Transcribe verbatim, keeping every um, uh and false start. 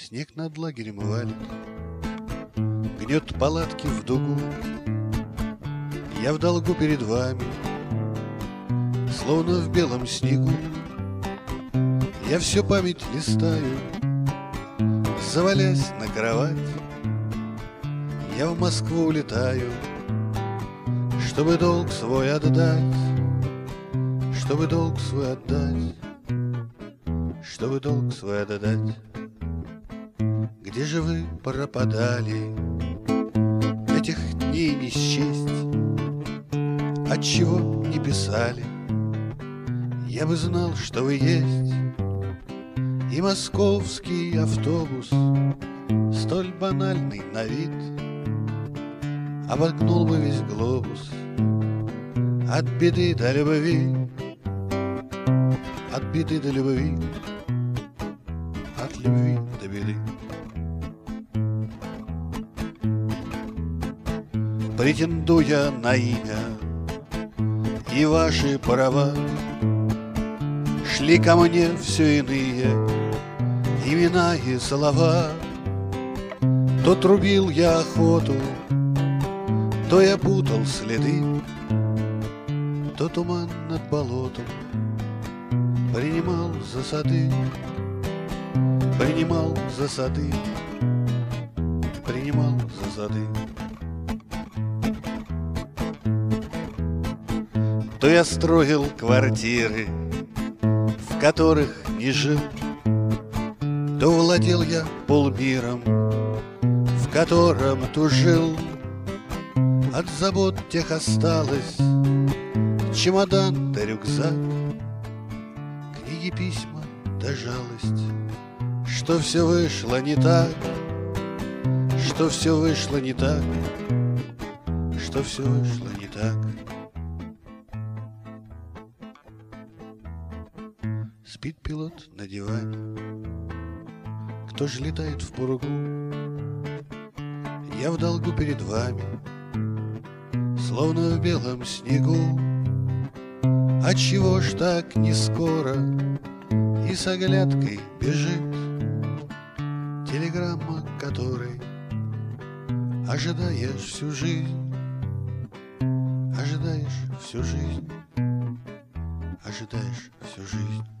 Снег над лагерем валит, гнет палатки в дугу. Я в долгу перед вами, словно в белом снегу. Я всю память листаю, завалясь на кровать. Я в Москву улетаю, чтобы долг свой отдать, чтобы долг свой отдать, чтобы долг свой отдать. Где же вы пропадали? Этих дней не счесть. Отчего не писали? Я бы знал, что вы есть. И московский автобус, столь банальный на вид, обогнул бы весь глобус от беды до любви, от беды до любви, от любви до беды. Претендуя на имя и ваши права, шли ко мне все иные имена и слова. То трубил я охоту, то я путал следы, то туман над болотом принимал за сады, принимал за сады, принимал за сады. То я строил квартиры, в которых не жил, то владел я полмиром, в котором тужил. От забот тех осталось чемодан да рюкзак, книги, письма да жалость, что все вышло не так, что все вышло не так, что все вышло не так. Спит пилот на диване, кто же летает в пургу? Я в долгу перед вами, словно в белом снегу. Отчего ж так не скоро и с оглядкой бежит телеграмма, которой ожидаешь всю жизнь, ожидаешь всю жизнь, ожидаешь всю жизнь.